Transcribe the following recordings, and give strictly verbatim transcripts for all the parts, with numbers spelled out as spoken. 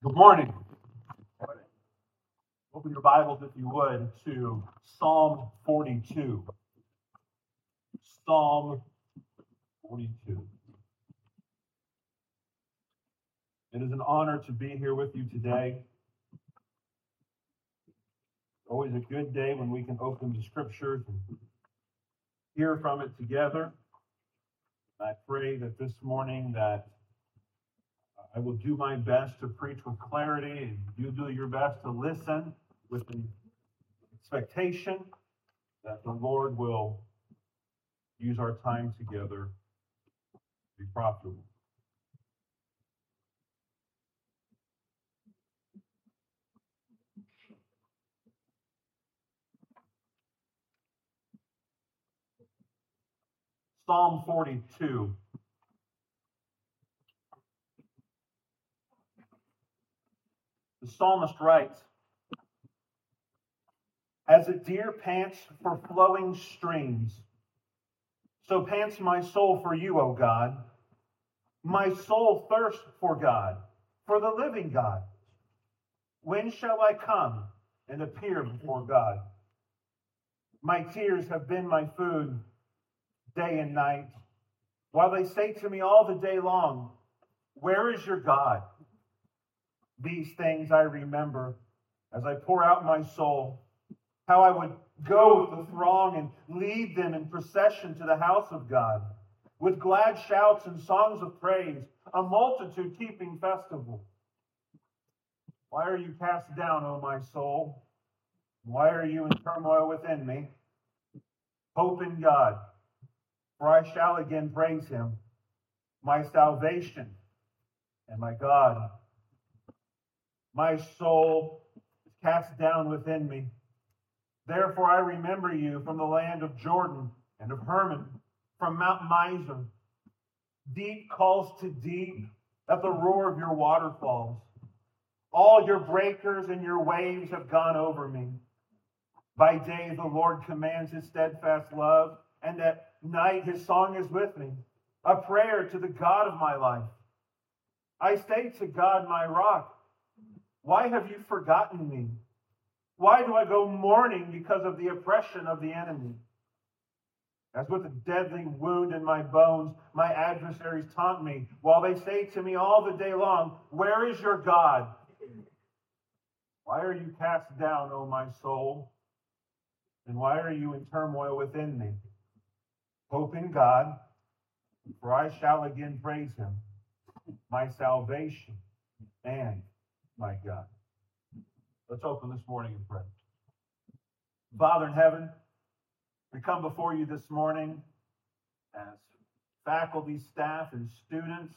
Good morning. Open your Bibles, if you would, to Psalm forty-two. Psalm forty-two. It is an honor to be here with you today. Always a good day when we can open the Scriptures and hear from it together. I pray that this morning that I will do my best to preach with clarity, and you do your best to listen with an expectation that the Lord will use our time together to be profitable. Psalm forty-two. The psalmist writes, "As a deer pants for flowing streams, so pants my soul for you, O God. My soul thirsts for God, for the living God. When shall I come and appear before God? My tears have been my food day and night, while they say to me all the day long, 'Where is your God?' These things I remember as I pour out my soul, how I would go with the throng and lead them in procession to the house of God, with glad shouts and songs of praise, a multitude keeping festival. Why are you cast down, O my soul? Why are you in turmoil within me? Hope in God, for I shall again praise him, my salvation and my God. My soul is cast down within me. Therefore I remember you from the land of Jordan and of Hermon, from Mount Mizar. Deep calls to deep at the roar of your waterfalls. All your breakers and your waves have gone over me. By day the Lord commands his steadfast love, and at night his song is with me, a prayer to the God of my life. I say to God, my rock, why have you forgotten me? Why do I go mourning because of the oppression of the enemy? As with a deadly wound in my bones, my adversaries taunt me, while they say to me all the day long, 'Where is your God?' Why are you cast down, O my soul? And why are you in turmoil within me? Hope in God, for I shall again praise him, my salvation and my God." Let's open this morning and pray. Father in heaven, we come before you this morning as faculty, staff, and students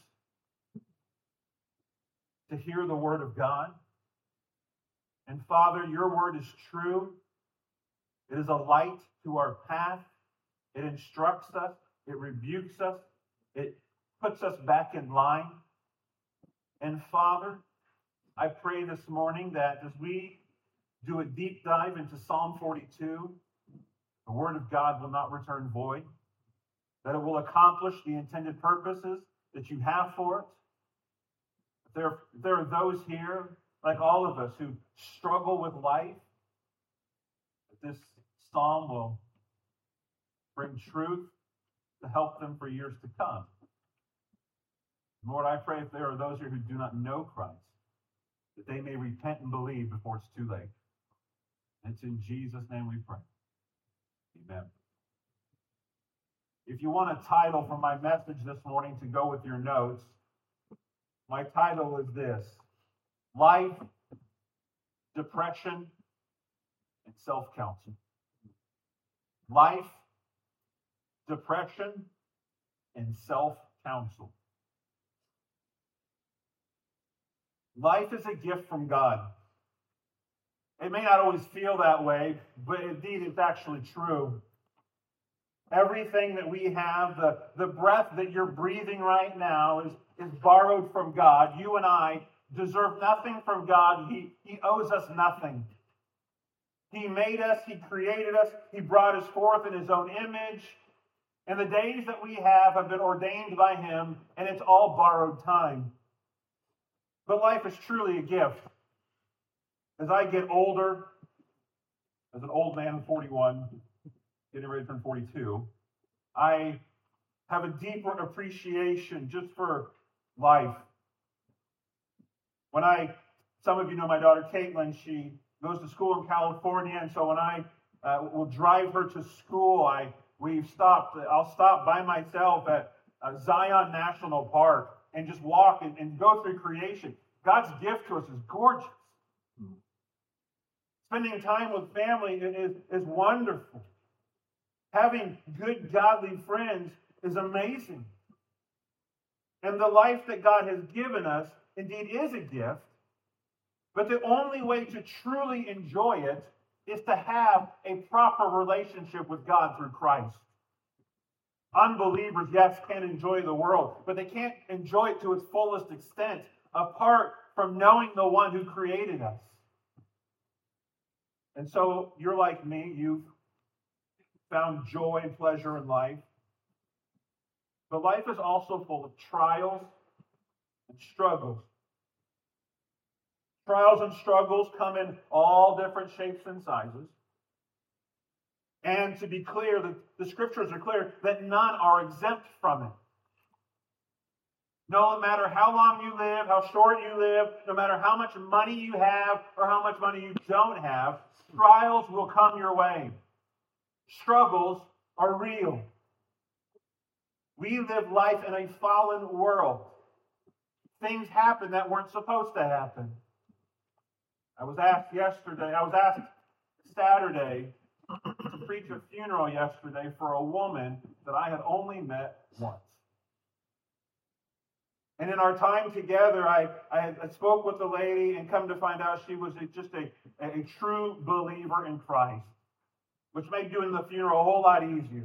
to hear the word of God. And Father, your word is true. It is a light to our path. It instructs us. It rebukes us. It puts us back in line. And Father, I pray this morning that as we do a deep dive into Psalm forty-two, the word of God will not return void, that it will accomplish the intended purposes that you have for it. There, there are those here, like all of us, who struggle with life, that this psalm will bring truth to help them for years to come. Lord, I pray if there are those here who do not know Christ, that they may repent and believe before it's too late. And it's in Jesus' name we pray. Amen. If you want a title for my message this morning to go with your notes, my title is this: Life, Depression, and Self-Counsel. Life, depression, and self-counsel. Life is a gift from God. It may not always feel that way, but indeed it's actually true. Everything that we have, the, the breath that you're breathing right now is, is borrowed from God. You and I deserve nothing from God. He, he owes us nothing. He made us, he created us, he brought us forth in his own image. And the days that we have have been ordained by him, and it's all borrowed time. But life is truly a gift. As I get older, as an old man, forty-one, getting ready to turn forty-two, I have a deeper appreciation just for life. When I, some of you know my daughter Caitlin, she goes to school in California, and so when I uh, will drive her to school, I we've stopped. I'll stop by myself at uh, Zion National Park and just walk and, and go through creation. God's gift to us is gorgeous. Spending time with family is, is wonderful. Having good, godly friends is amazing. And the life that God has given us indeed is a gift, but the only way to truly enjoy it is to have a proper relationship with God through Christ. Unbelievers, yes, can enjoy the world, but they can't enjoy it to its fullest extent apart from knowing the one who created us. And so you're like me, you've found joy and pleasure in life. But life is also full of trials and struggles. Trials and struggles come in all different shapes and sizes. And to be clear, the, the scriptures are clear that none are exempt from it. No matter how long you live, how short you live, no matter how much money you have or how much money you don't have, trials will come your way. Struggles are real. We live life in a fallen world. Things happen that weren't supposed to happen. I was asked yesterday, I was asked Saturday to preach a funeral yesterday for a woman that I had only met once. And in our time together, I, I, I spoke with the lady and come to find out she was a, just a, a true believer in Christ, which made doing the funeral a whole lot easier.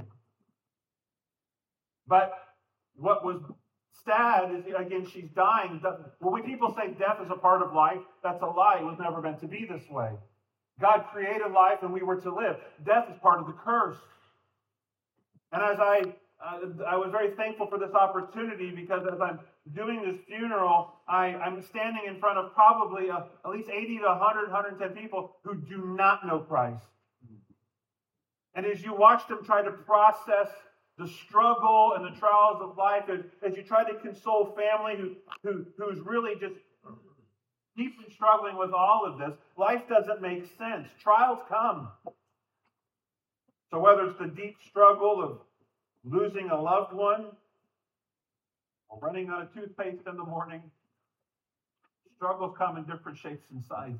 But what was sad is, again, she's dying. When people say death is a part of life, that's a lie. It was never meant to be this way. God created life and we were to live. Death is part of the curse. And as I, uh, I was very thankful for this opportunity because as I'm doing this funeral, I, I'm standing in front of probably a, at least eighty to one hundred, one hundred ten people who do not know Christ. And as you watch them try to process the struggle and the trials of life, as, as you try to console family who, who who's really just deeply struggling with all of this, life doesn't make sense. Trials come. So whether it's the deep struggle of losing a loved one or running out of toothpaste in the morning, struggles come in different shapes and sizes.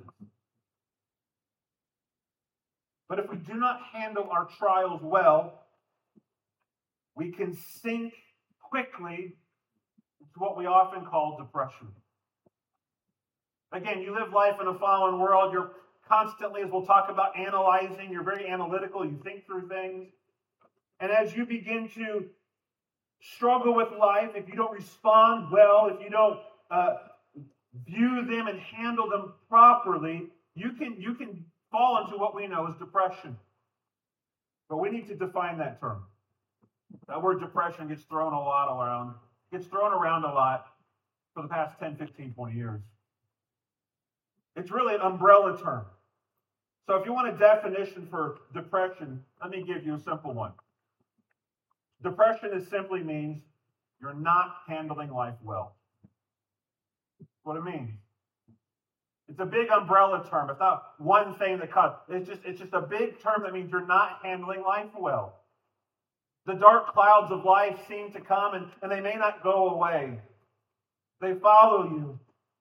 But if we do not handle our trials well, we can sink quickly into what we often call depression. Again, you live life in a fallen world. You're constantly, as we'll talk about, analyzing. You're very analytical. You think through things. And as you begin to struggle with life, if you don't respond well, if you don't uh, view them and handle them properly, you can, you can fall into what we know as depression. But we need to define that term. That word depression gets thrown a lot around, gets thrown around a lot for the past ten, fifteen, twenty years. It's really an umbrella term. So if you want a definition for depression, let me give you a simple one. Depression is simply means you're not handling life well. That's what it means. It's a big umbrella term. It's not one thing that cuts. It's just, it's just a big term that means you're not handling life well. The dark clouds of life seem to come and, and they may not go away. They follow you.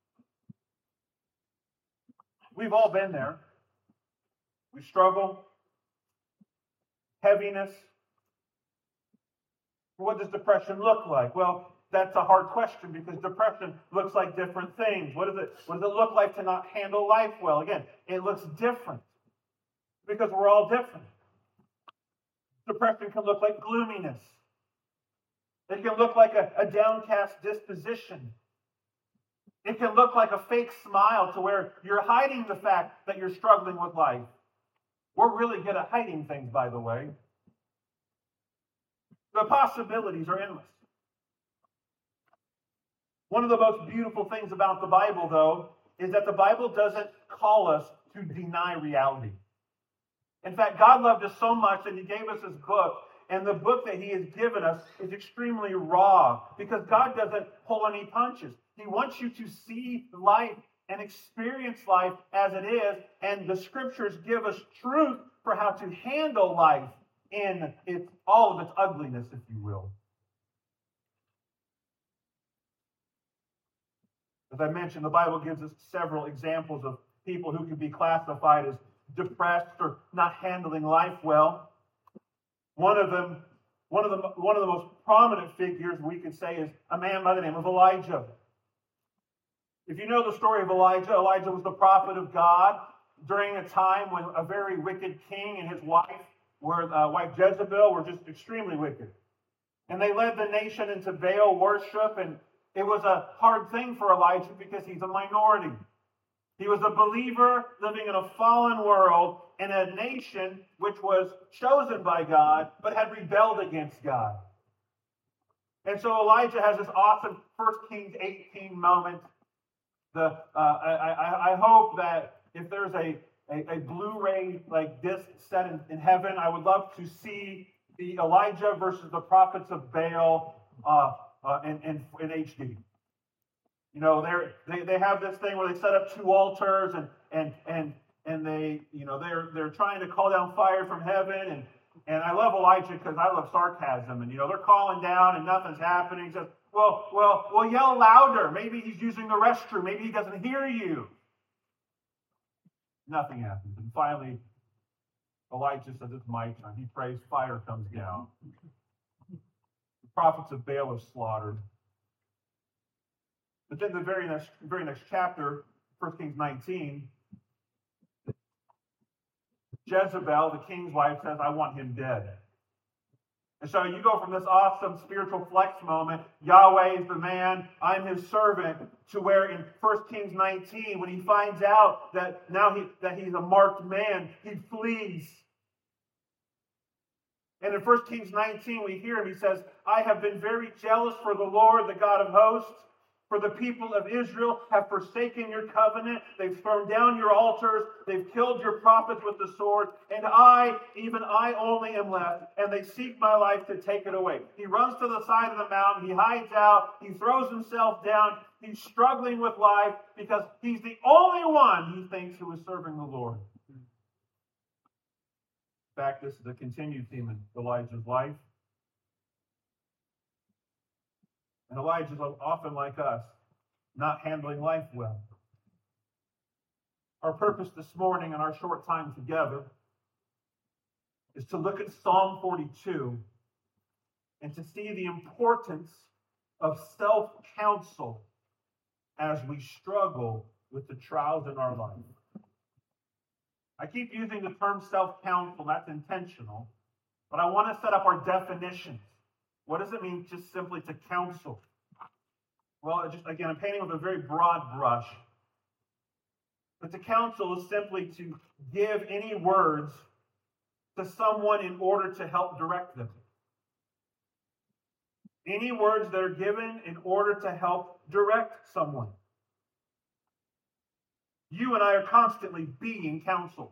We've all been there. We struggle. Heaviness. What does depression look like? Well, that's a hard question because depression looks like different things. What does it, what does it look like to not handle life well? Again, it looks different because we're all different. Depression can look like gloominess. It can look like a, a downcast disposition. It can look like a fake smile to where you're hiding the fact that you're struggling with life. We're really good at hiding things, by the way. The possibilities are endless. One of the most beautiful things about the Bible, though, is that the Bible doesn't call us to deny reality. In fact, God loved us so much that he gave us his book, and the book that he has given us is extremely raw because God doesn't pull any punches. He wants you to see life and experience life as it is, and the scriptures give us truth for how to handle life in its, all of its ugliness, if you will. As I mentioned, the Bible gives us several examples of people who could be classified as depressed or not handling life well. One of them, one of the one of the most prominent figures we could say is a man by the name of Elijah. If you know the story of Elijah, Elijah was the prophet of God during a time when a very wicked king and his wife, were, uh, wife Jezebel, were just extremely wicked. And they led the nation into Baal worship, and it was a hard thing for Elijah because he's a minority. He was a believer living in a fallen world in a nation which was chosen by God but had rebelled against God. And so Elijah has this awesome First Kings eighteen moment. The uh, I, I, I hope that if there's a, a, a Blu-ray like disc set in, in heaven, I would love to see the Elijah versus the prophets of Baal uh, uh, in, in, in H D. You know, they they have this thing where they set up two altars and and and and they you know they're they're trying to call down fire from heaven, and and I love Elijah because I love sarcasm, and you know they're calling down and nothing's happening. He says, well well well yell louder. Maybe he's using the restroom. Maybe he doesn't hear you. Nothing happens, and finally Elijah says it's my turn. He prays, fire comes down. The prophets of Baal are slaughtered. But then the very next, very next chapter, First Kings nineteen, Jezebel, the king's wife, says, I want him dead. And so you go from this awesome spiritual flex moment, Yahweh is the man, I'm his servant, to where in First Kings nineteen, when he finds out that now he, that he's a marked man, he flees. And in First Kings nineteen, we hear him, he says, I have been very jealous for the Lord, the God of hosts. For the people of Israel have forsaken your covenant. They've thrown down your altars. They've killed your prophets with the sword. And I, even I only am left. And they seek my life to take it away. He runs to the side of the mountain. He hides out. He throws himself down. He's struggling with life because he's the only one he thinks who is serving the Lord. In fact, this is a continued theme in Elijah's life. And Elijah's often like us, not handling life well. Our purpose this morning in our short time together is to look at Psalm forty-two and to see the importance of self-counsel as we struggle with the trials in our life. I keep using the term self-counsel, that's intentional, but I want to set up our definitions. What does it mean just simply to counsel? Well, just again, I'm painting with a very broad brush. But to counsel is simply to give any words to someone in order to help direct them. Any words that are given in order to help direct someone. You and I are constantly being counseled.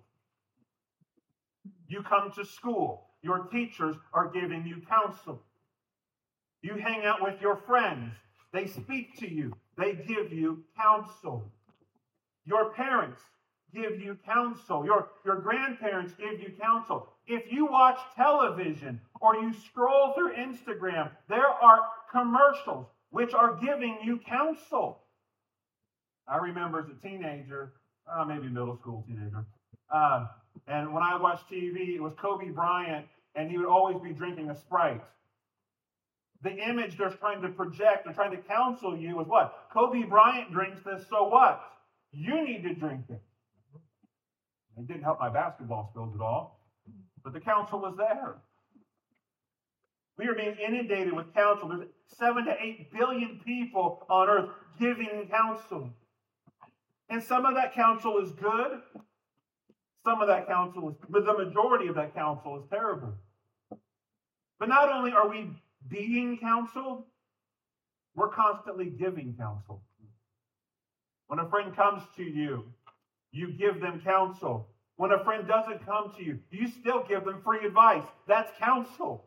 You come to school. Your teachers are giving you counsel. You hang out with your friends. They speak to you. They give you counsel. Your parents give you counsel. Your, your grandparents give you counsel. If you watch television or you scroll through Instagram, there are commercials which are giving you counsel. I remember as a teenager, uh, maybe middle school teenager, uh, and when I watched T V, it was Kobe Bryant, and he would always be drinking a Sprite. The image they're trying to project, they're trying to counsel you is what? Kobe Bryant drinks this, so what? You need to drink it. It didn't help my basketball skills at all, but the counsel was there. We are being inundated with counsel. There's seven to eight billion people on earth giving counsel. And some of that counsel is good. Some of that counsel is, but the majority of that counsel is terrible. But not only are we being counseled, We're constantly giving counsel. When a friend comes to you, you give them counsel. When a friend doesn't come to you, you still give them free advice. That's counsel.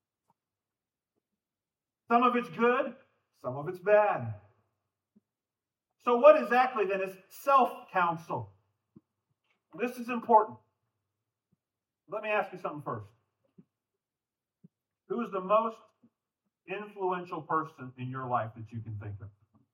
Some of it's good, some of it's bad. So what exactly then is self-counsel? This is important. Let me ask you something first. Who is the most influential person in your life that you can think of?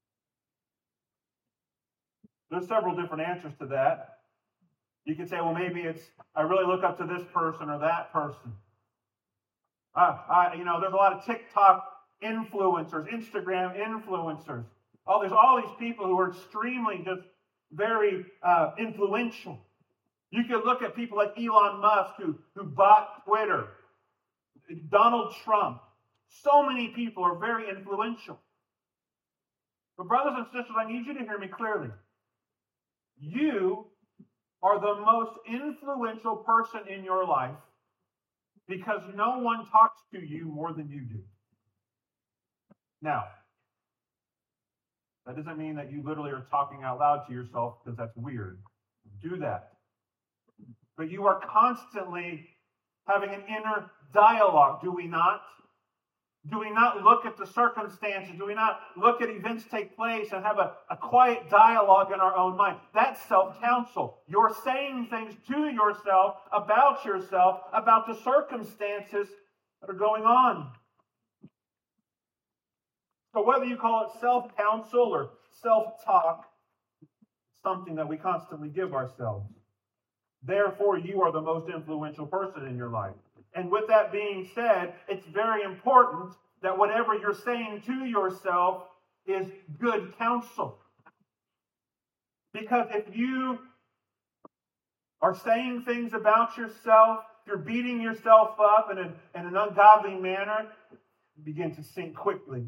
There's several different answers to that. You could say, well, maybe it's, I really look up to this person or that person. Uh, I, you know, there's a lot of TikTok influencers, Instagram influencers. Oh, there's all these people who are extremely just very uh, influential. You could look at people like Elon Musk who, who bought Twitter, Donald Trump. So many people are very influential. But brothers and sisters, I need you to hear me clearly. You are the most influential person in your life because no one talks to you more than you do. Now, that doesn't mean that you literally are talking out loud to yourself because that's weird. Do that. But you are constantly having an inner dialogue, do we not? Do we not look at the circumstances? Do we not look at events take place and have a, a quiet dialogue in our own mind? That's self-counsel. You're saying things to yourself, about yourself, about the circumstances that are going on. So whether you call it self-counsel or self-talk, it's something that we constantly give ourselves. Therefore, you are the most influential person in your life. And with that being said, it's very important that whatever you're saying to yourself is good counsel. Because if you are saying things about yourself, you're beating yourself up in, a, in an ungodly manner, you begin to sink quickly.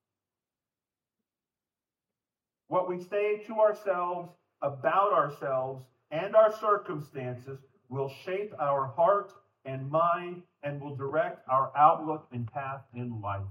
What we say to ourselves, about ourselves, and our circumstances will shape our heart and mind and will direct our outlook and path in life.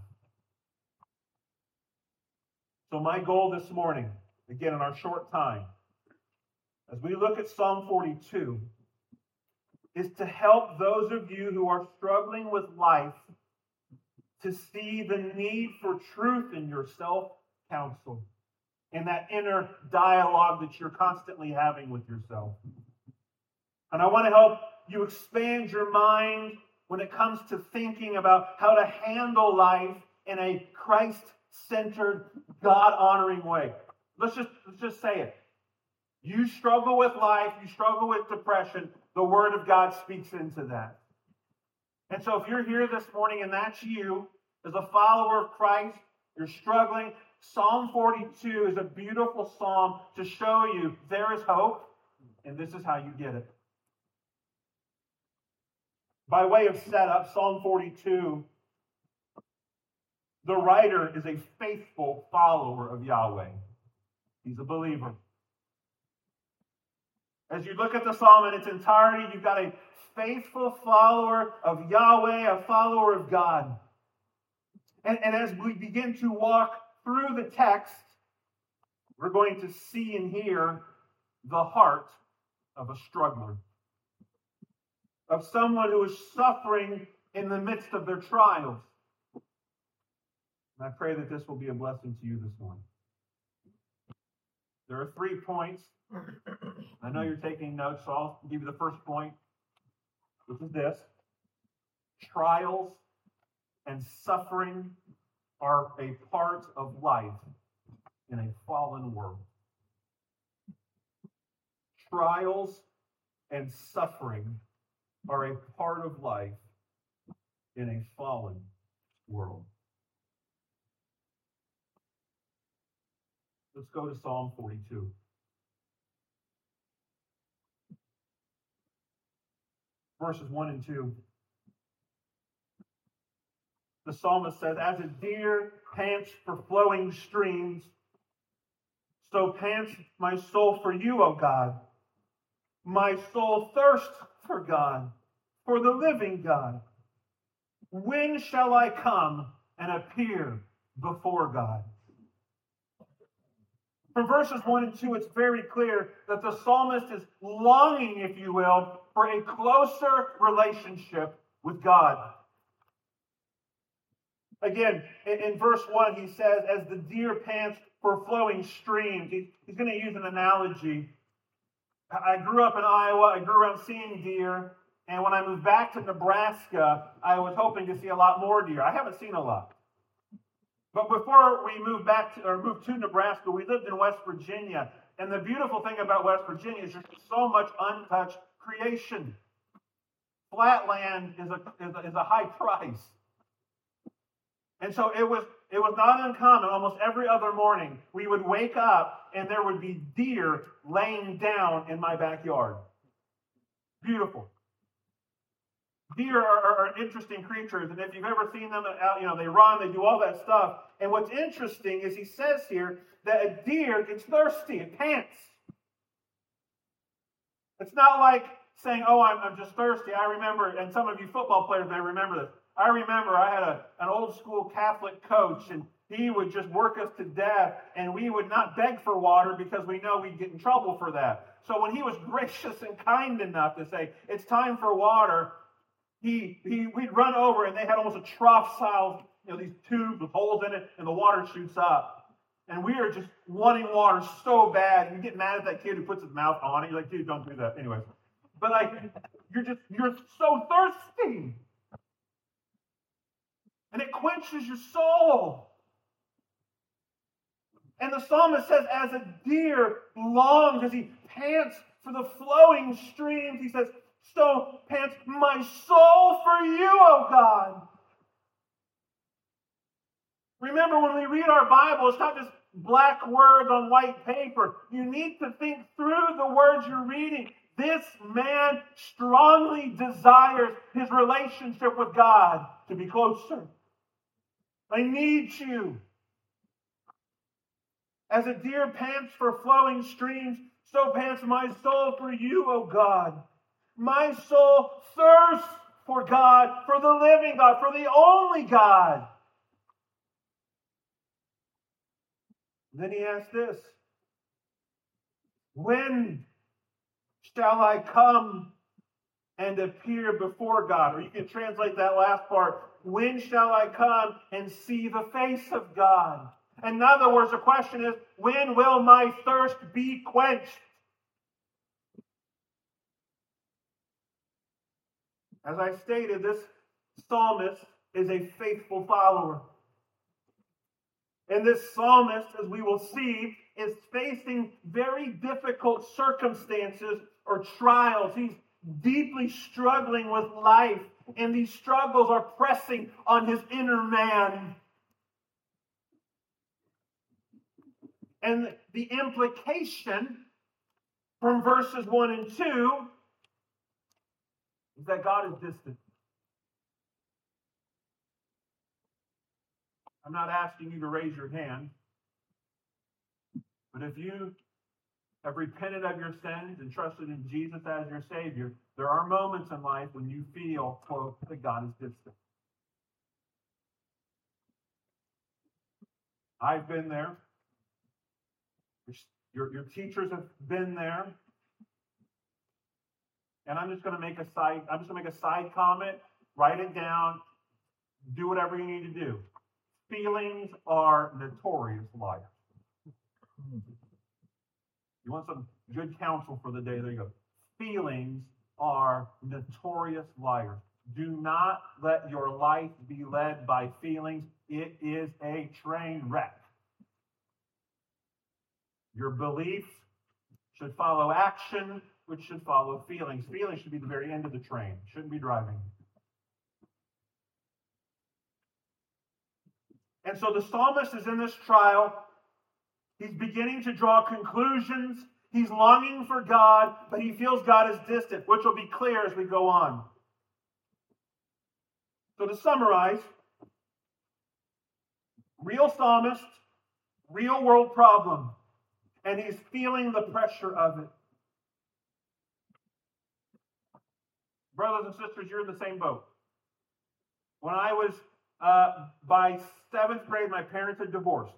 So my goal this morning, again in our short time, as we look at Psalm forty-two, is to help those of you who are struggling with life to see the need for truth in your self-counsel and that inner dialogue that you're constantly having with yourself. And I want to help you expand your mind when it comes to thinking about how to handle life in a Christ-centered, God-honoring way. Let's just, let's just say it. You struggle with life, you struggle with depression, the Word of God speaks into that. And so if you're here this morning and that's you, as a follower of Christ, you're struggling, Psalm forty-two is a beautiful psalm to show you there is hope, and this is how you get it. By way of setup, Psalm forty-two, the writer is a faithful follower of Yahweh. He's a believer. As you look at the psalm in its entirety, you've got a faithful follower of Yahweh, a follower of God. And, and as we begin to walk through the text, we're going to see and hear the heart of a struggler, of someone who is suffering in the midst of their trials. And I pray that this will be a blessing to you this morning. There are three points. I know you're taking notes, so I'll give you the first point, which is this. Trials and suffering are a part of life in a fallen world. Trials and suffering are a part of life in a fallen world. Let's go to Psalm forty-two. Verses one and two. The psalmist says, as a deer pants for flowing streams, so pants my soul for you, O God. My soul thirsts for God, for the living God. When shall I come and appear before God. From verses one and two, it's very clear that the psalmist is longing, if you will, for a closer relationship with God. Again, in, in verse one, he says, as the deer pants for flowing streams. He, he's going to use an analogy. I grew up in Iowa. I grew around seeing deer. And when I moved back to Nebraska, I was hoping to see a lot more deer. I haven't seen a lot. But before we moved back to, or moved to Nebraska, we lived in West Virginia. And the beautiful thing about West Virginia is there's so much untouched creation. Flat land is a, is a, is a high price. And so it was it was not uncommon. Almost every other morning, we would wake up and there would be deer laying down in my backyard. Beautiful. Deer are, are, are interesting creatures, and if you've ever seen them out, you know, they run, they do all that stuff. And what's interesting is he says here that a deer gets thirsty, it pants. It's not like saying, oh, I'm, I'm just thirsty. I remember, and some of you football players may remember this. I remember I had a, an old school Catholic coach, and he would just work us to death, and we would not beg for water because we know we'd get in trouble for that. So when he was gracious and kind enough to say, it's time for water, He, he, we'd run over, and they had almost a trough-style, you know, these tubes with holes in it, and the water shoots up. And we are just wanting water so bad. You get mad at that kid who puts his mouth on it. You're like, dude, don't do that. Anyways. But like, you're just, you're so thirsty. And it quenches your soul. And the psalmist says, as a deer longs, as he pants for the flowing streams, he says, so pants my soul for you, O God. Remember, when we read our Bible, it's not just black words on white paper. You need to think through the words you're reading. This man strongly desires his relationship with God to be closer. I need you. As a deer pants for flowing streams, so pants my soul for you, O God. My soul thirsts for God, for the living God, for the only God. Then he asks this, when shall I come and appear before God? Or you can translate that last part, when shall I come and see the face of God? In other words, the question is, when will my thirst be quenched? As I stated, this psalmist is a faithful follower. And this psalmist, as we will see, is facing very difficult circumstances or trials. He's deeply struggling with life, and these struggles are pressing on his inner man. And the implication from verses one and two is that God is distant. I'm not asking you to raise your hand, but if you have repented of your sins and trusted in Jesus as your Savior, there are moments in life when you feel, quote, that God is distant. I've been there. Your, your teachers have been there. And I'm just going to make a side, I'm just going to make a side comment, write it down, do whatever you need to do. Feelings are notorious liars. You want some good counsel for the day? There you go. Feelings are notorious liars. Do not let your life be led by feelings. It is a train wreck. Your beliefs should follow action, which should follow feelings. Feelings should be the very end of the train. Shouldn't be driving. And so the psalmist is in this trial. He's beginning to draw conclusions. He's longing for God, but he feels God is distant, which will be clear as we go on. So to summarize, real psalmist, real world problem, and he's feeling the pressure of it. Brothers and sisters, you're in the same boat. When I was Uh, by seventh grade, my parents had divorced.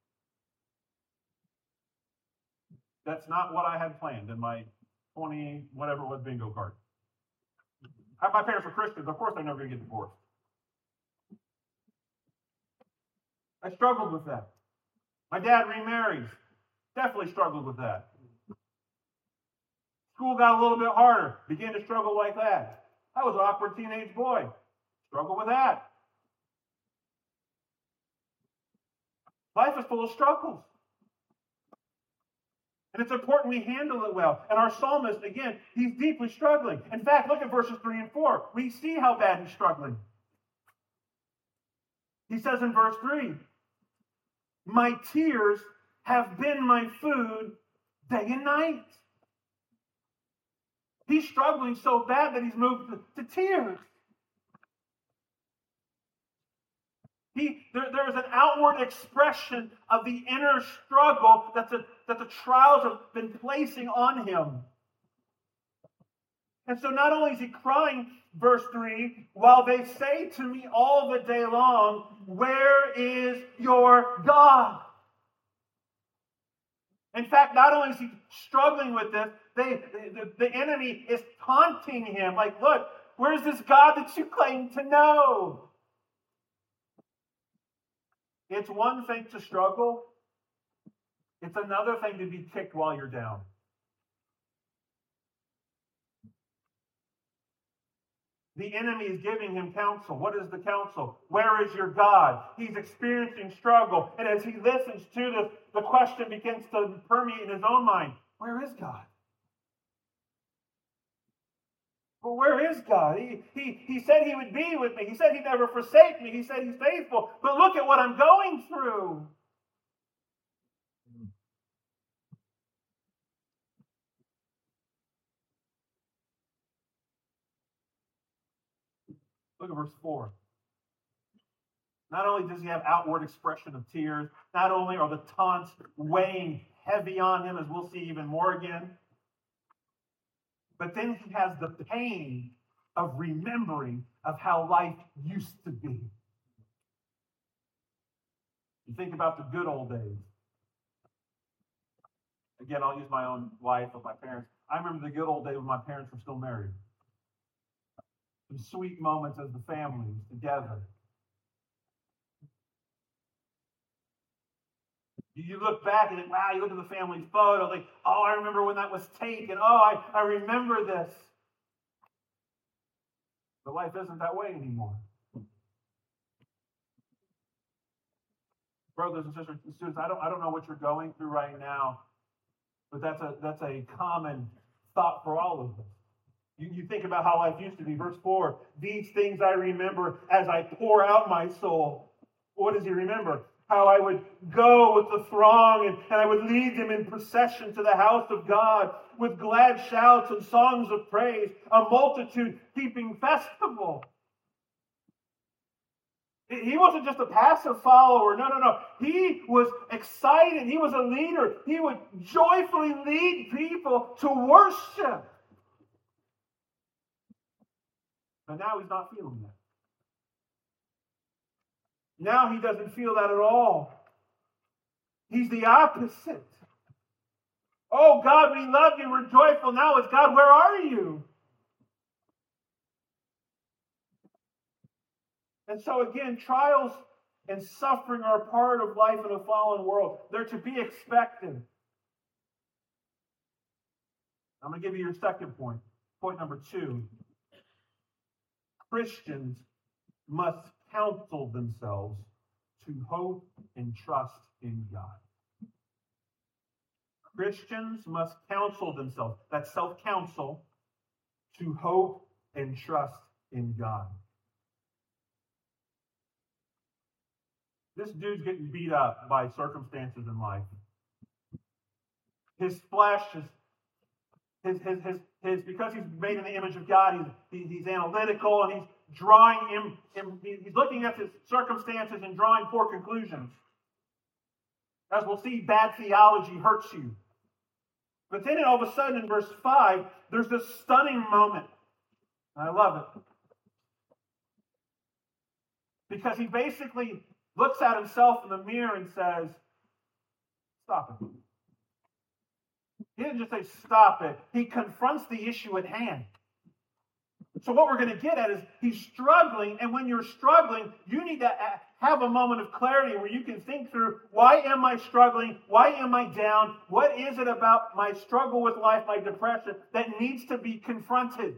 That's not what I had planned in my twenty, whatever it was, bingo card. My parents were Christians. Of course, they're never going to get divorced. I struggled with that. My dad remarries. Definitely struggled with that. School got a little bit harder. Began to struggle like that. I was an awkward teenage boy. Struggled with that. Life is full of struggles. And it's important we handle it well. And our psalmist, again, he's deeply struggling. In fact, look at verses three and four. We see how bad he's struggling. He says in verse three, my tears have been my food day and night. He's struggling so bad that he's moved to, to tears. He, there, there is an outward expression of the inner struggle that the, that the trials have been placing on him. And so not only is he crying, verse three, while they say to me all the day long, where is your God? In fact, not only is he struggling with this, they, the, the enemy is taunting him. Like, look, where's this God that you claim to know? It's one thing to struggle. It's another thing to be kicked while you're down. The enemy is giving him counsel. What is the counsel? Where is your God? He's experiencing struggle. And as he listens to this, the question begins to permeate in his own mind. Where is God? Well, where is God? He, he, he said he would be with me. He said he'd never forsake me. He said he's faithful. But look at what I'm going through. Look at verse four. Not only does he have outward expression of tears, not only are the taunts weighing heavy on him, as we'll see even more again, but then he has the pain of remembering of how life used to be. You think about the good old days. Again, I'll use my own life with my parents. I remember the good old days when my parents were still married. Some sweet moments as the family together. You look back and think, wow, you look at the family photo, like, oh, I remember when that was taken. Oh, I, I remember this. But life isn't that way anymore. Brothers and sisters and students, I don't, I don't know what you're going through right now, but that's a, that's a common thought for all of us. You, you think about how life used to be. Verse four, these things I remember as I pour out my soul. What does he remember? How I would go with the throng and, and I would lead them in procession to the house of God with glad shouts and songs of praise, a multitude keeping festival. He wasn't just a passive follower. No, no, no. He was excited. He was a leader. He would joyfully lead people to worship. But now he's not feeling that. Now he doesn't feel that at all. He's the opposite. Oh, God, we love you. We're joyful. Now it's God, where are you? And so again, trials and suffering are a part of life in a fallen world. They're to be expected. I'm going to give you your second point. Point number two. Christians must counsel themselves to hope and trust in God. Christians must counsel themselves, that's self-counsel, to hope and trust in God. This dude's getting beat up by circumstances in life. His flesh is His, his, his, his, because he's made in the image of God, he's, he's analytical and he's drawing him, him, he's looking at his circumstances and drawing poor conclusions. As we'll see, bad theology hurts you. But then all of a sudden in verse five, there's this stunning moment. I love it. Because he basically looks at himself in the mirror and says, stop it. He didn't just say stop it. He confronts the issue at hand. So what we're going to get at is he's struggling, and when you're struggling, you need to have a moment of clarity where you can think through, why am I struggling? Why am I down? What is it about my struggle with life, my depression, that needs to be confronted?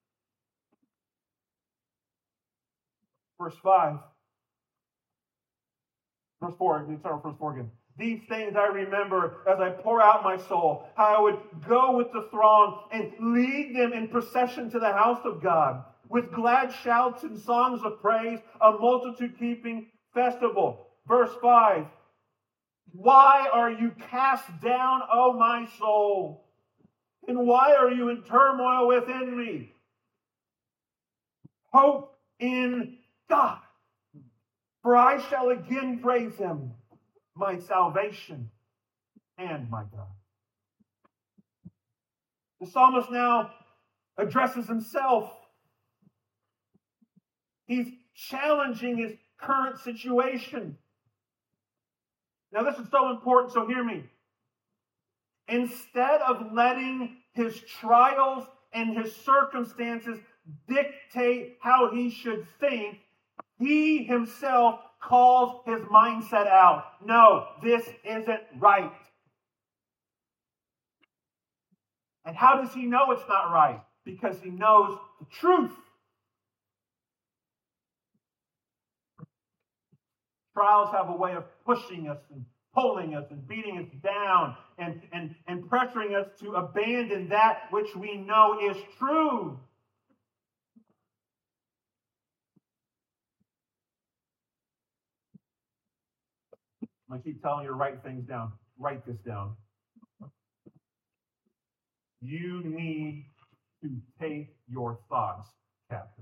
Verse five. Verse four. Let me start with verse four again. These things I remember as I pour out my soul, how I would go with the throng and lead them in procession to the house of God, with glad shouts and songs of praise, a multitude-keeping festival. Verse five. Why are you cast down, O my soul? And why are you in turmoil within me? Hope in God, for I shall again praise him, my salvation and my God. The psalmist now addresses himself. He's challenging his current situation. Now, this is so important, so hear me. Instead of letting his trials and his circumstances dictate how he should think, he himself calls his mindset out. No, this isn't right. And how does he know it's not right? Because he knows the truth. Trials have a way of pushing us and pulling us and beating us down and, and, and pressuring us to abandon that which we know is true. I keep telling you to write things down. Write this down. You need to take your thoughts captive.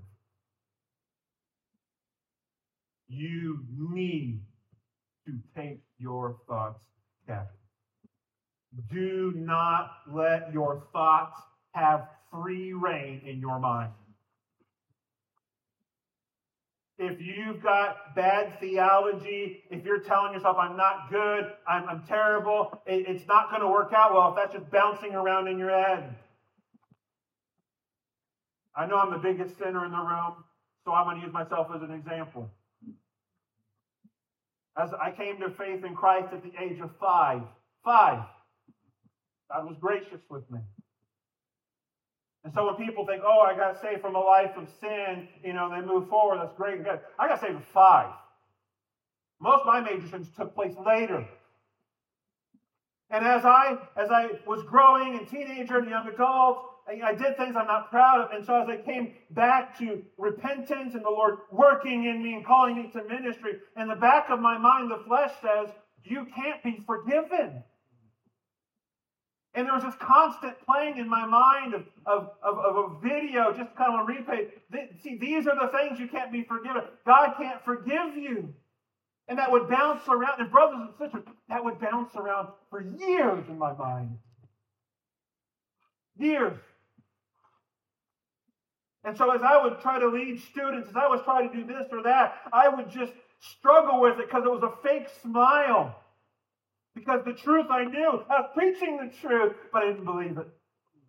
You need to take your thoughts captive. Do not let your thoughts have free reign in your mind. If you've got bad theology, if you're telling yourself, I'm not good, I'm, I'm terrible, it, it's not going to work out well if that's just bouncing around in your head. I know I'm the biggest sinner in the room, so I'm going to use myself as an example. As I came to faith in Christ at the age of five, five, God was gracious with me. And so when people think, oh, I got saved from a life of sin, you know, they move forward, that's great and good. I got saved at five. Most of my major sins took place later. And as I as I was growing and teenager and young adult, I, I did things I'm not proud of. And so as I came back to repentance and the Lord working in me and calling me to ministry, in the back of my mind, the flesh says, you can't be forgiven. And there was this constant playing in my mind of, of, of, of a video, just kind of a replay. See, these are the things you can't be forgiven. God can't forgive you. And that would bounce around. And brothers and sisters, that would bounce around for years in my mind. Years. And so as I would try to lead students, as I was trying to do this or that, I would just struggle with it because it was a fake smile. Because the truth I knew, I was preaching the truth, but I didn't believe it.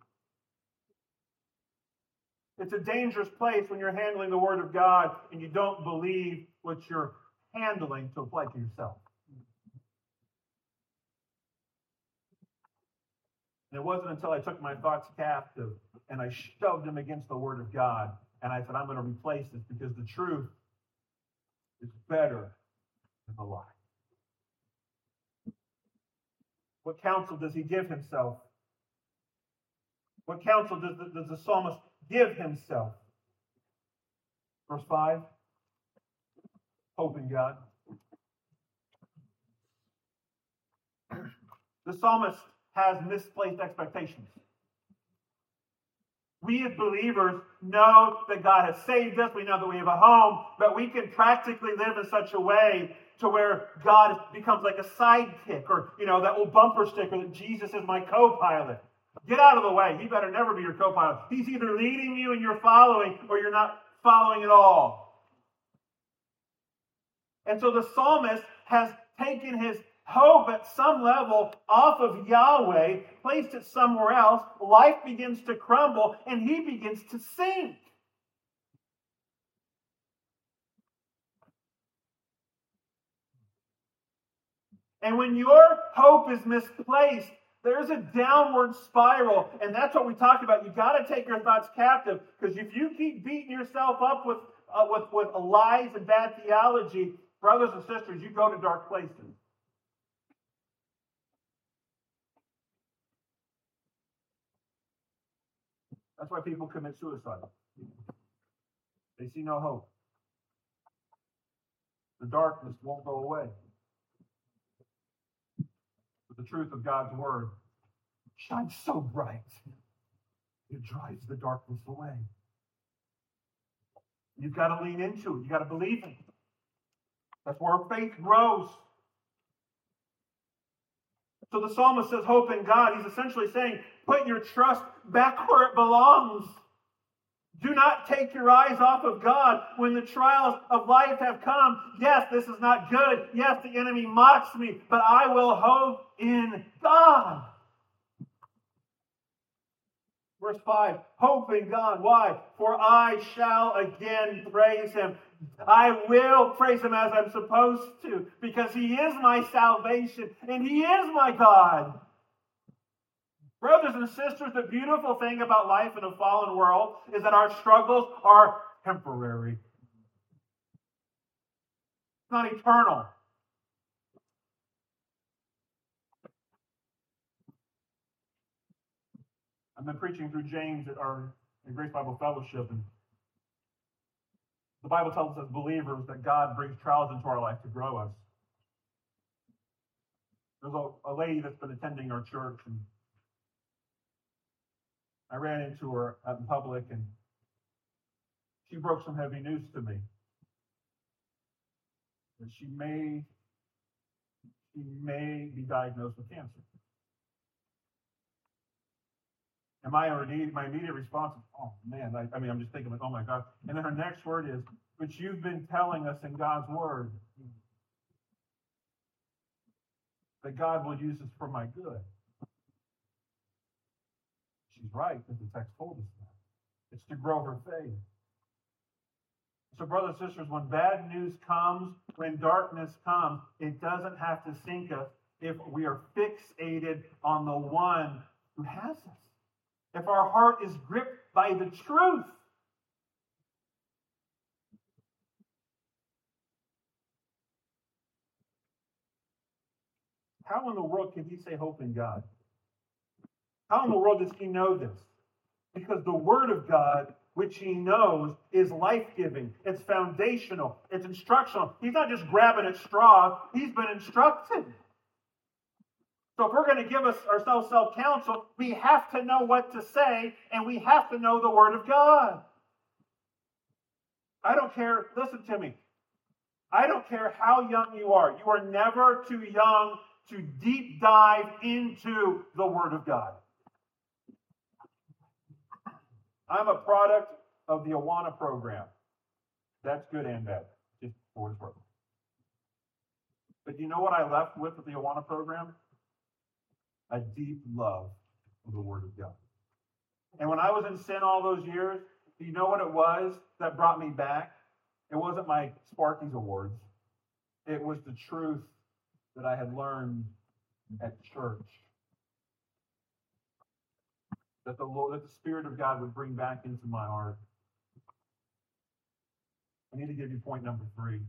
It's a dangerous place when you're handling the Word of God and you don't believe what you're handling to apply to yourself. And it wasn't until I took my thoughts captive and I shoved them against the Word of God and I said, I'm going to replace this because the truth is better than the lie. What counsel does he give himself? What counsel does the, does the psalmist give himself? Verse five, hope in God. The psalmist has misplaced expectations. We as believers know that God has saved us. We know that we have a home, but we can practically live in such a way to where God becomes like a sidekick or, you know, that old bumper sticker that Jesus is my co-pilot. Get out of the way. He better never be your co-pilot. He's either leading you and you're following or you're not following at all. And so the psalmist has taken his hope at some level off of Yahweh, placed it somewhere else. Life begins to crumble, and he begins to sink. And when your hope is misplaced, there's a downward spiral. And that's what we talked about. You've got to take your thoughts captive. Because if you keep beating yourself up with, uh, with, with lies and bad theology, brothers and sisters, you go to dark places. That's why people commit suicide. They see no hope. The darkness won't go away. But the truth of God's word shines so bright, it drives the darkness away. You've got to lean into it. You've got to believe it. That's where our faith grows. So the psalmist says, hope in God. He's essentially saying, put your trust back where it belongs. Do not take your eyes off of God when the trials of life have come. Yes, this is not good. Yes, the enemy mocks me, but I will hope in God. Verse five, hope in God. Why? For I shall again praise him. I will praise him as I'm supposed to, because he is my salvation and he is my God. Brothers and sisters, the beautiful thing about life in a fallen world is that our struggles are temporary. It's not eternal. I've been preaching through James at our in Grace Bible Fellowship, and the Bible tells us as believers that God brings trials into our life to grow us. There's a, a lady that's been attending our church, and I ran into her out in public, and she broke some heavy news to me. That she may, she may be diagnosed with cancer. And my, my immediate response is, oh man, I, I mean, I'm just thinking like, oh my God. And then her next word is, but you've been telling us in God's word that God will use this for my good. She's right, because the text told us that. It's to grow her faith. So brothers and sisters, when bad news comes, when darkness comes, it doesn't have to sink us if we are fixated on the one who has us. If our heart is gripped by the truth. How in the world can he say hope in God? How in the world does he know this? Because the Word of God, which he knows, is life-giving. It's foundational. It's instructional. He's not just grabbing at straws. He's been instructed. So if we're going to give us ourselves self-counsel, we have to know what to say, and we have to know the Word of God. I don't care, listen to me. I don't care how young you are. You are never too young to deep dive into the Word of God. I'm a product of the Awana program. That's good and bad, just for what it's worth. But you know what I left with with the Awana program? A deep love of the Word of God. And when I was in sin all those years, do you know what it was that brought me back? It wasn't my Sparky's Awards. It was the truth that I had learned at church. That the Lord, that the Spirit of God would bring back into my heart. I need to give you point number three.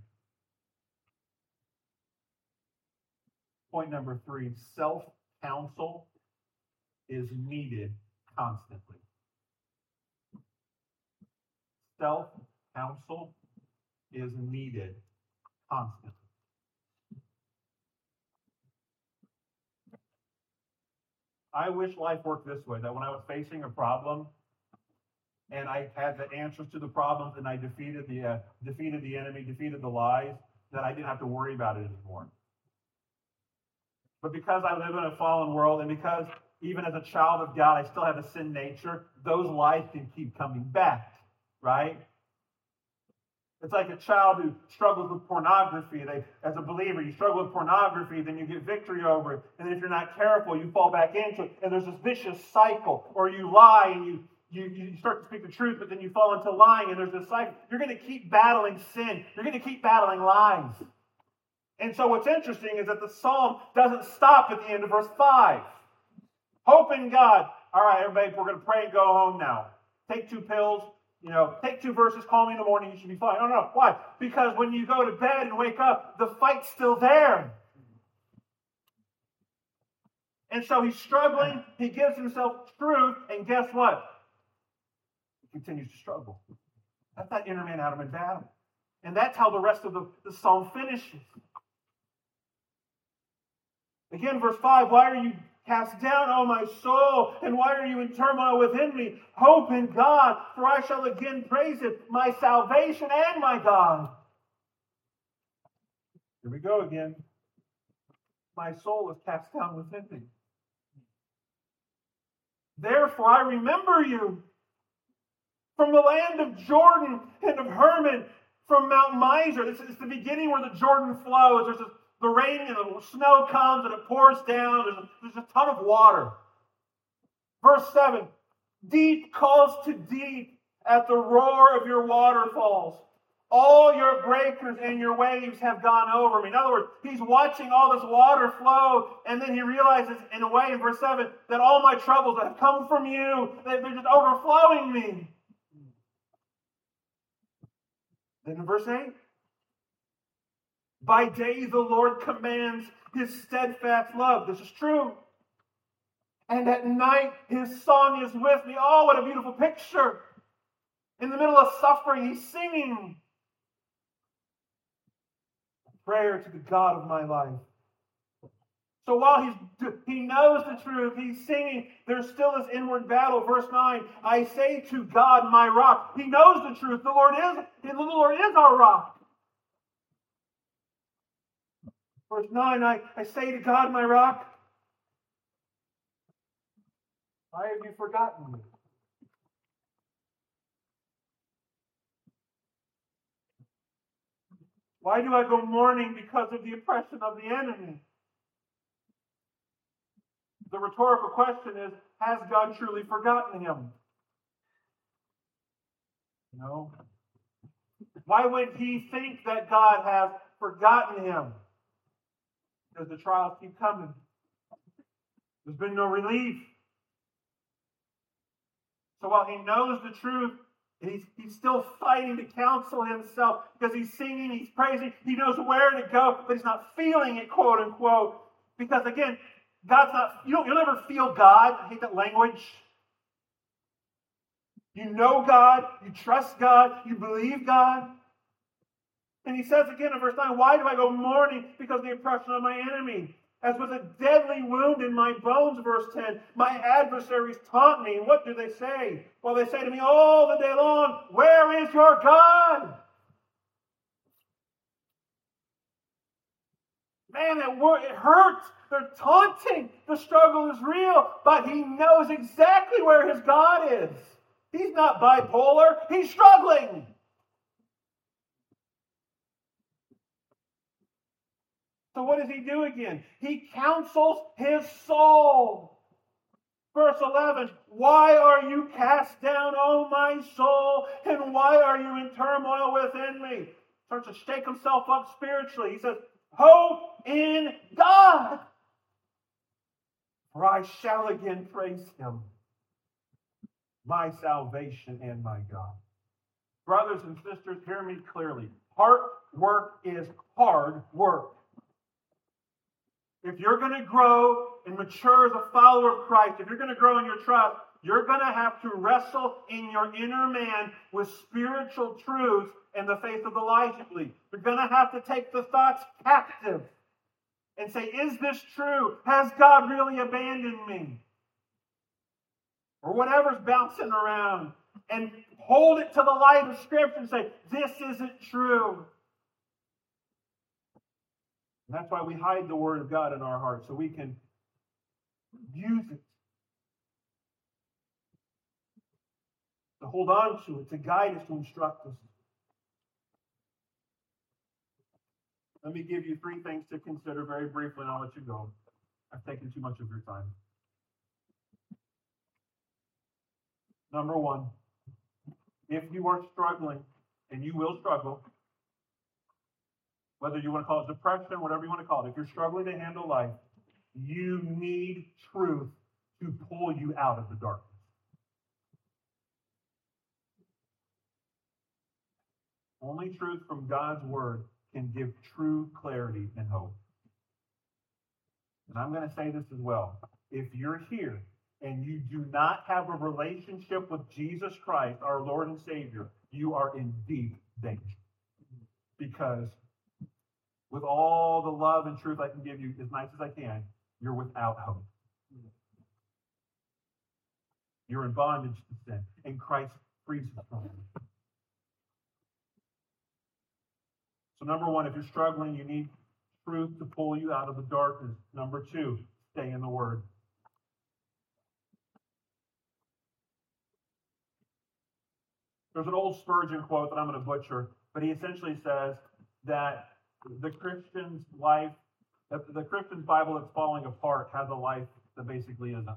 Point number three, self-counsel is needed constantly. Self-counsel is needed constantly. I wish life worked this way, that when I was facing a problem and I had the answers to the problems and I defeated the uh, defeated the enemy, defeated the lies, that I didn't have to worry about it anymore. But because I live in a fallen world, and because even as a child of God, I still have a sin nature, those lies can keep coming back, right? It's like a child who struggles with pornography. They, as a believer, you struggle with pornography, then you get victory over it. And then if you're not careful, you fall back into it. And there's this vicious cycle. Or you lie and you, you, you start to speak the truth, but then you fall into lying, and there's this cycle. You're going to keep battling sin. You're going to keep battling lies. And so what's interesting is that the psalm doesn't stop at the end of verse five. Hope in God. All right, everybody, we're going to pray and go home now. Take two pills. You know, take two verses, call me in the morning, you should be fine. No, no, why? Because when you go to bed and wake up, the fight's still there. And so he's struggling, he gives himself truth, and guess what? He continues to struggle. That's that inner man out of in battle. And that's how the rest of the, the psalm finishes. Again, verse five, why are you cast down, O my soul, and why are you in turmoil within me? Hope in God, for I shall again praise him, my salvation and my God. Here we go again. My soul is cast down within me. Therefore I remember you from the land of Jordan and of Hermon, from Mount Mizar. This is the beginning where the Jordan flows. There's a The rain and the snow comes and it pours down. There's a, there's a ton of water. Verse seven, deep calls to deep at the roar of your waterfalls. All your breakers and your waves have gone over me. In other words, he's watching all this water flow, and then he realizes, in a way, in verse seven, that all my troubles that have come from you, they're just overflowing me. Then in verse eight, by day the Lord commands his steadfast love. This is true. And at night his song is with me. Oh, what a beautiful picture. In the middle of suffering, he's singing. Prayer to the God of my life. So while he's, he knows the truth, he's singing, there's still this inward battle. Verse nine, I say to God, my rock. He knows the truth. The Lord is, the Lord is our rock. Verse nine, I, I say to God, my rock, why have you forgotten me? Why do I go mourning because of the oppression of the enemy? The rhetorical question is, has God truly forgotten him? No. Why would he think that God has forgotten him? Because the trials keep coming. There's been no relief. So while he knows the truth, he's, he's still fighting to counsel himself because he's singing, he's praising, he knows where to go, but he's not feeling it, quote unquote. Because again, God's not, you don't, you'll never feel God. I hate that language. You know God, you trust God, you believe God. And he says again in verse nine, why do I go mourning because of the oppression of my enemy? As with a deadly wound in my bones, verse ten, my adversaries taunt me. And what do they say? Well, they say to me all the day long, where is your God? Man, that word, it hurts. They're taunting. The struggle is real, but he knows exactly where his God is. He's not bipolar. He's struggling. So what does he do again? He counsels his soul. Verse eleven, why are you cast down, O my soul, and why are you in turmoil within me? Starts to shake himself up spiritually. He says, hope in God, for I shall again praise him, my salvation and my God. Brothers and sisters, hear me clearly. Hard work is hard work. If you're going to grow and mature as a follower of Christ, if you're going to grow in your trust, you're going to have to wrestle in your inner man with spiritual truths in the face of the logically. You're going to have to take the thoughts captive and say, is this true? Has God really abandoned me? Or whatever's bouncing around. And hold it to the light of Scripture and say, this isn't true. And that's why we hide the Word of God in our hearts, so we can use it to hold on to it, to guide us, to instruct us. Let me give you three things to consider very briefly, and I'll let you go. I've taken too much of your time. Number one, if you are struggling, and you will struggle, whether you want to call it depression, whatever you want to call it, if you're struggling to handle life, you need truth to pull you out of the darkness. Only truth from God's word can give true clarity and hope. And I'm going to say this as well. If you're here and you do not have a relationship with Jesus Christ, our Lord and Savior, you are in deep danger. Because with all the love and truth I can give you, as nice as I can, you're without hope. You're in bondage to sin, and Christ frees us from it. So number one, if you're struggling, you need truth to pull you out of the darkness. Number two, stay in the Word. There's an old Spurgeon quote that I'm going to butcher, but he essentially says that the Christian's life, the Christian's Bible that's falling apart has a life that basically isn't.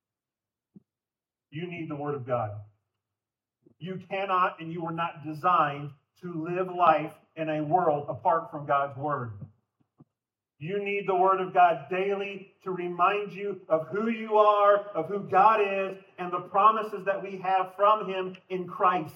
You need the Word of God. You cannot and you were not designed to live life in a world apart from God's Word. You need the Word of God daily to remind you of who you are, of who God is, and the promises that we have from Him in Christ.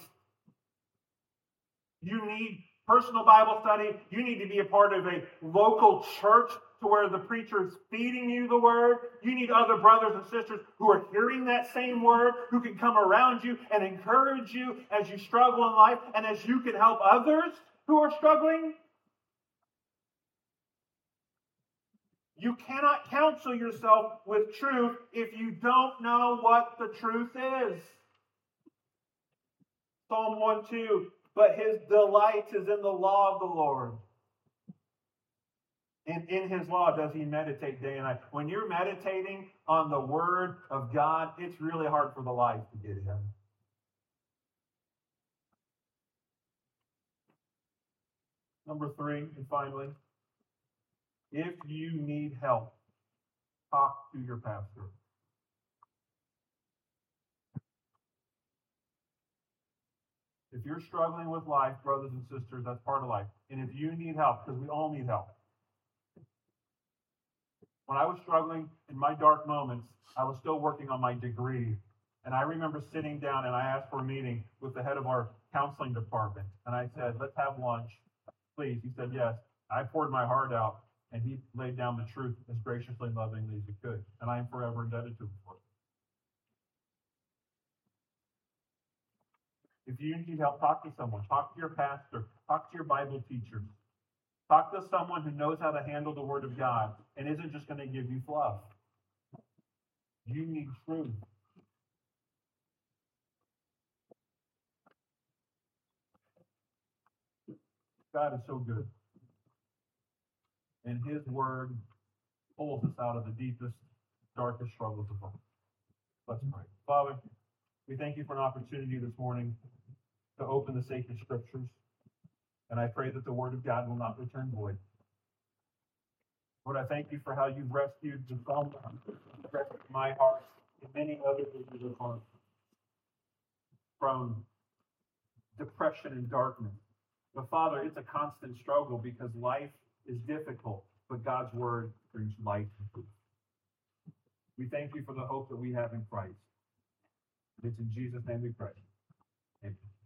You need personal Bible study. You need to be a part of a local church to where the preacher is feeding you the Word. You need other brothers and sisters who are hearing that same Word, who can come around you and encourage you as you struggle in life and as you can help others who are struggling. You cannot counsel yourself with truth if you don't know what the truth is. Psalm one two, but his delight is in the law of the Lord. And in his law does he meditate day and night. When you're meditating on the Word of God, it's really hard for the light to get in. Number three, and finally, if you need help, talk to your pastor. If you're struggling with life, brothers and sisters, that's part of life. And if you need help, because we all need help. When I was struggling in my dark moments, I was still working on my degree. And I remember sitting down and I asked for a meeting with the head of our counseling department. And I said, let's have lunch, please. He said, yes. I poured my heart out, and he laid down the truth as graciously and lovingly as he could. And I am forever indebted to him for it. If you need help, talk to someone. Talk to your pastor. Talk to your Bible teacher. Talk to someone who knows how to handle the Word of God and isn't just going to give you fluff. You need truth. God is so good. And His Word pulls us out of the deepest, darkest struggles of life. Let's pray. Father, we thank you for an opportunity this morning to open the sacred scriptures. And I pray that the Word of God will not return void. Lord, I thank you for how you've rescued the psalm, rescued my heart, and many other people's hearts from depression and darkness. But Father, it's a constant struggle because life is difficult, but God's Word brings light and truth. We thank you for the hope that we have in Christ. It's in Jesus' name we pray. Amen.